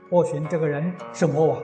波旬这个人是魔王，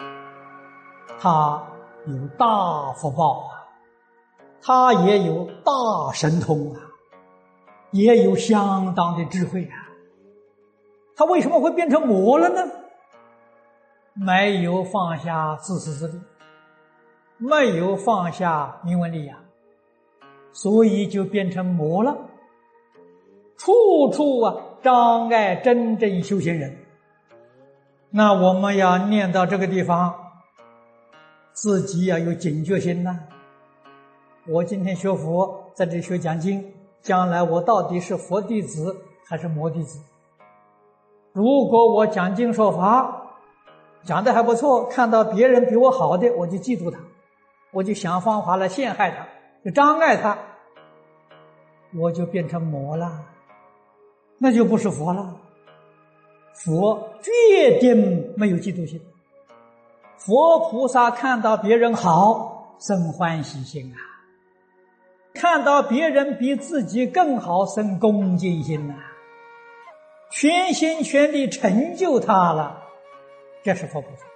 他有大福报啊，他也有大神通啊，也有相当的智慧啊。他为什么会变成魔了呢？没有放下自私自利，没有放下名闻利养，所以就变成魔了。处处障碍真正修行人。那我们要念到这个地方，自己要有警觉心呐。我今天学佛，在这里学讲经，将来我到底是佛弟子还是魔弟子？如果我讲经说法讲得还不错，看到别人比我好的，我就嫉妒他，我就想方法来陷害他，就障碍他，我就变成魔了，那就不是佛了。佛决定没有嫉妒心，佛菩萨看到别人好，生欢喜心啊，看到别人比自己更好，生恭敬心啊，全心全力成就他了，这是佛菩萨。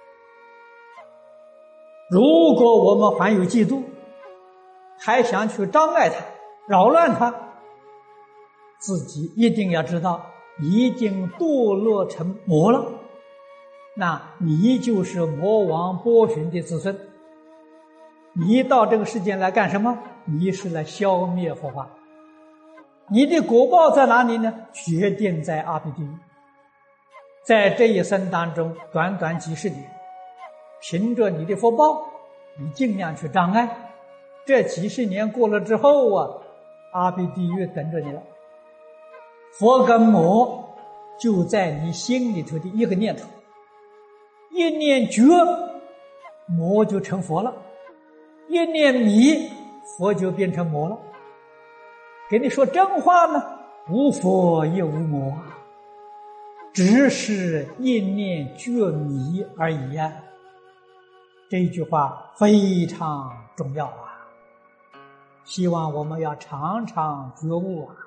如果我们还有嫉妒，还想去障碍他，扰乱他，自己一定要知道已经堕落成魔了，那你就是魔王波旬的子孙。你到这个世间来干什么？你是来消灭佛法。你的果报在哪里呢？决定在阿鼻地狱。在这一生当中，短短几十年，凭着你的福报，你尽量去障碍，这几十年过了之后阿鼻地狱等着你了。佛跟魔就在你心里头的一个念头，一念觉，魔就成佛了；一念迷，佛就变成魔了。给你说真话呢，无佛也无魔啊，只是一念觉迷而已啊。这句话非常重要啊，希望我们要常常觉悟啊。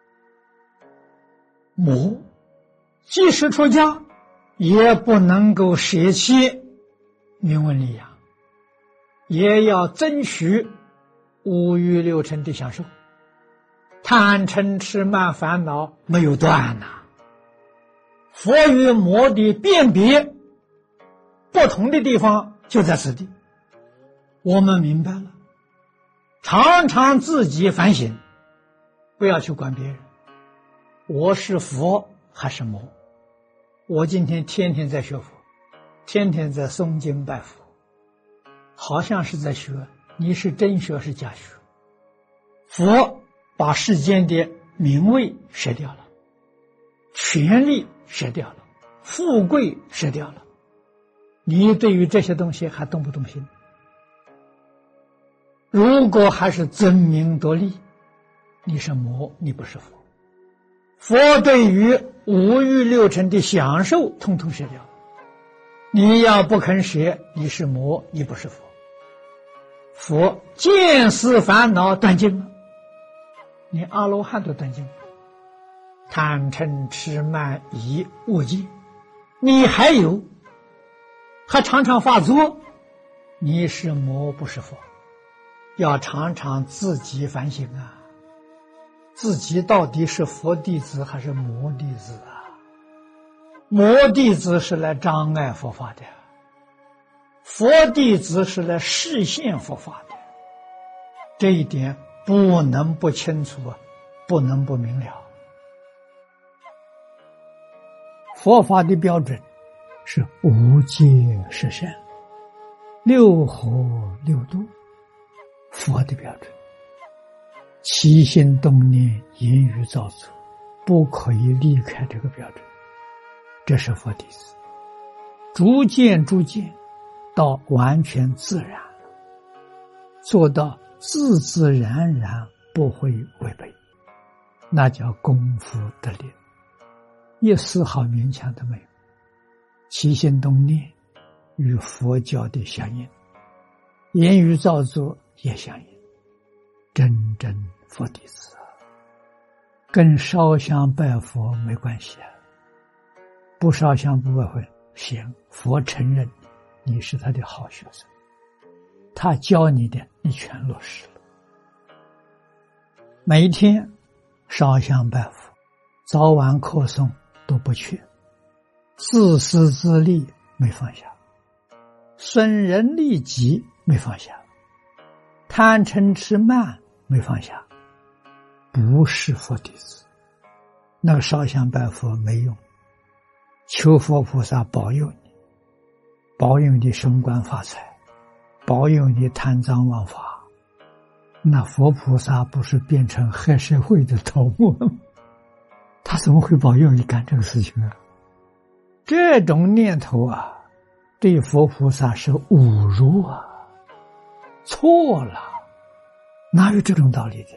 魔即使出家，也不能够舍弃名闻利养，也要争取五欲六尘的享受。贪嗔痴慢烦恼没有断呐。佛与魔的辨别不同的地方就在此地。我们明白了，常常自己反省，不要去管别人。我是佛还是魔？我今天天天在学佛，天天在诵经拜佛，好像是在学，你是真学是假学？佛把世间的名位舍掉了，权力舍掉了，富贵舍掉了，你对于这些东西还动不动心？如果还是争名夺利，你是魔，你不是佛。佛对于五欲六尘的享受统统舍掉，你要不肯舍，你是魔，你不是佛。佛见思烦恼断尽了，你阿罗汉都断尽了，贪嗔痴慢疑恶见你还有，还常常发作，你是魔不是佛。要常常自己反省啊，自己到底是佛弟子还是魔弟子啊？魔弟子是来障碍佛法的，佛弟子是来示现佛法的，这一点不能不清楚，不能不明了。佛法的标准是无戒十善，六合六度，佛的标准。起心动念言语造作不可以离开这个标准，这是佛弟子。逐渐到完全自然，做到自自然然不会违背，那叫功夫得力，一丝毫勉强都没有。起心动念与佛教的相应，言语造作也相应，真正佛弟子跟烧香拜佛没关系啊，不烧香不拜佛行，佛承认你是他的好学生，他教你的你全落实了。每一天烧香拜佛，早晚课诵都不缺，自私自利没放下，损人利己没放下，贪嗔痴慢没放下，不是佛弟子。那个烧香拜佛没用，求佛菩萨保佑你，保佑你升官发财，保佑你贪赃枉法，那佛菩萨不是变成黑社会的头目了吗？他怎么会保佑你干这个事情啊？这种念头啊，对佛菩萨是侮辱啊，错了，哪有这种道理的？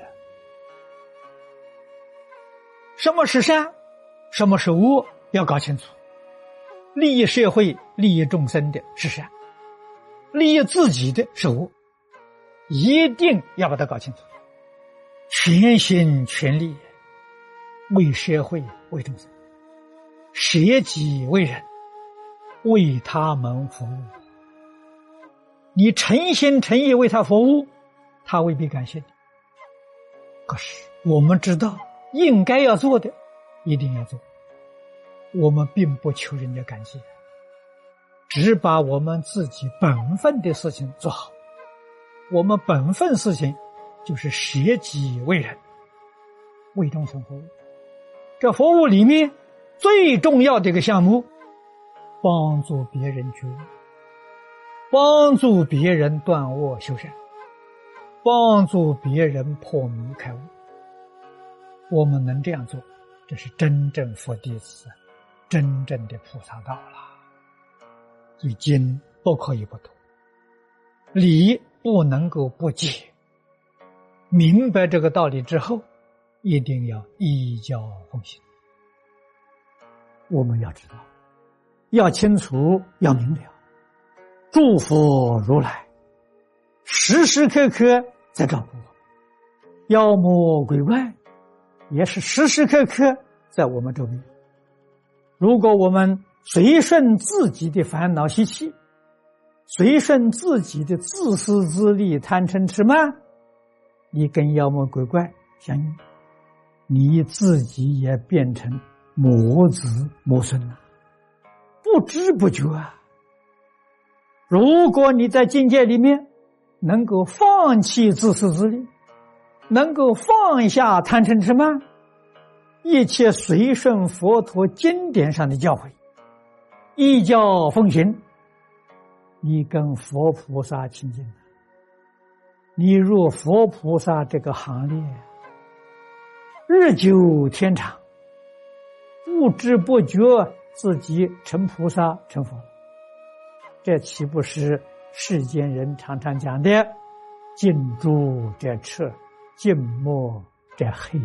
什么是善，什么是恶，要搞清楚。利益社会、利益众生的是善，利益自己的是恶，一定要把它搞清楚。全心全力为社会、为众生，舍己为人，为他们服务。你诚心诚意为他服务，他未必感谢你。可是我们知道应该要做的一定要做，我们并不求人家感谢，只把我们自己本分的事情做好。我们本分事情就是舍己为人，为众生服务。这服务里面最重要的一个项目，帮助别人觉悟，帮助别人断恶修善，帮助别人破迷开悟。我们能这样做，这是真正佛弟子，真正的菩萨道了。所以经不可以不读，理不能够不解。明白这个道理之后，一定要依教奉行。我们要知道，要清楚，要明了，诸佛如来时时刻刻在照顾我们，妖魔鬼怪也是时时刻刻在我们周边。如果我们随顺自己的烦恼习气，随顺自己的自私自利、贪嗔痴慢，你跟妖魔鬼怪相应，你自己也变成魔子魔孙了，不知不觉啊。如果你在境界里面能够放弃自私自利，能够放下贪嗔痴慢，一切随顺佛陀经典上的教诲，依教奉行，你跟佛菩萨亲近了，你入佛菩萨这个行列，日久天长，不知不觉自己成菩萨成佛，这岂不是世间人常常讲的近朱者赤，近墨者黑？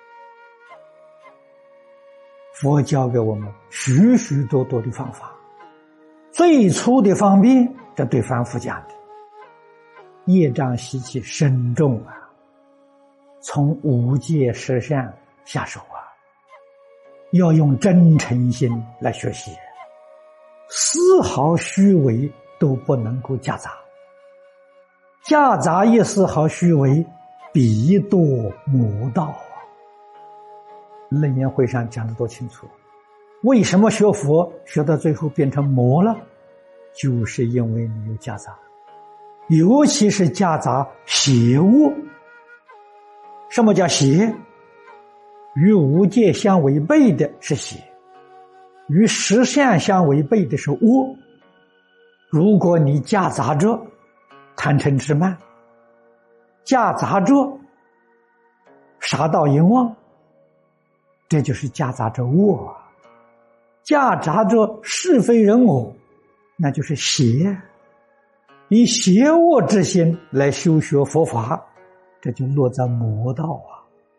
佛教给我们许许多多的方法，最初的方便，这对凡夫讲的业障习气深重啊，从五戒十善下手啊，要用真诚心来学习，丝毫虚伪都不能够夹杂，夹杂一丝毫虚伪，必堕魔道啊。楞严会上讲得多清楚，为什么学佛学到最后变成魔了？就是因为你有夹杂，尤其是夹杂邪恶。什么叫邪？与五戒相违背的是邪，与十善相违背的是恶。如果你夹杂着贪嗔痴慢，夹杂着杀盗淫妄，这就是夹杂着恶啊；夹杂着是非人我，那就是邪。以邪恶之心来修学佛法，这就落在魔道啊。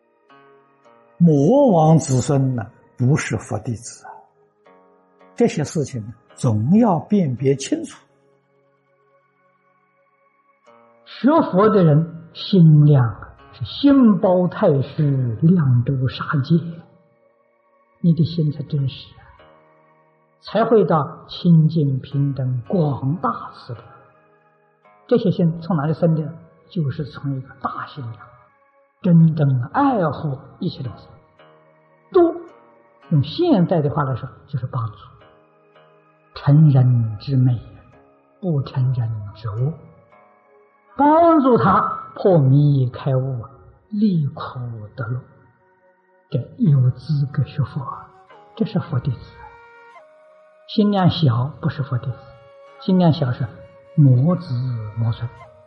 魔王子孙呢，不是佛弟子啊。这些事情总要辨别清楚。学佛的人心量是心包太虚，量周杀戒，你的心才真实啊。 才会到清净平等广大慈悲。这些心从哪里生的？就是从一个大心量，真正爱护一切众生。多用现代的话来说，就是帮助，成人之美，不成人之恶，帮助他破迷开悟，离苦得乐。这有资格学佛，这是佛弟子。心量小不是佛弟子，心量小是魔子魔孙。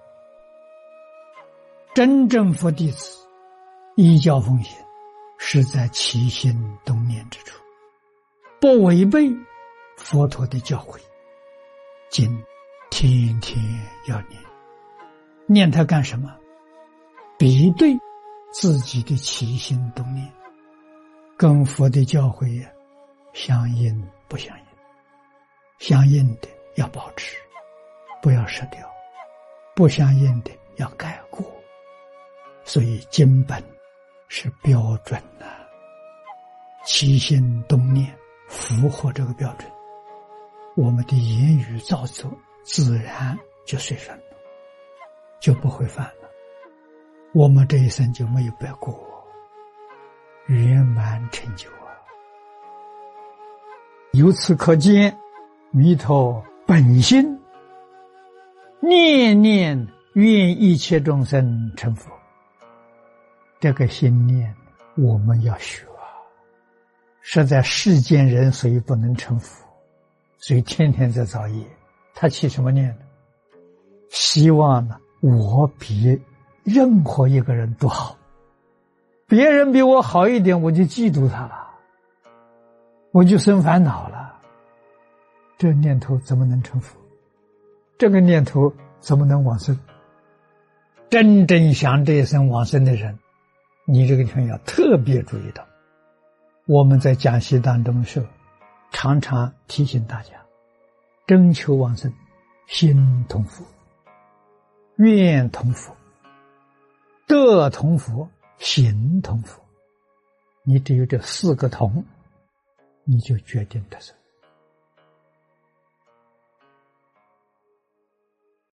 真正佛弟子依教奉行，是在起心动念之处，不违背佛陀的教诲。经天天要念，念它干什么？比对自己的起心动念，跟佛的教诲相应不相应？相应的要保持，不要失掉；不相应的要改过。所以经本是标准的，起心动念符合这个标准，我们的言语造作自然就随顺了，就不会犯了。我们这一生就没有白过，圆满成就啊！由此可见，弥陀本心念念愿一切众生成佛，这个心念我们要学啊！实在世间人所以不能成佛，所以天天在造业，他起什么念呢？希望呢，我比任何一个人都好，别人比我好一点，我就嫉妒他了，我就生烦恼了。这念头怎么能成佛？这个念头怎么能往生？真正想这一生往生的人，你这个地方要特别注意到。我们在讲习当中是常常提醒大家，征求往生，心同佛，愿同佛，德同佛，行同佛。你只有这四个同，你就决定得生。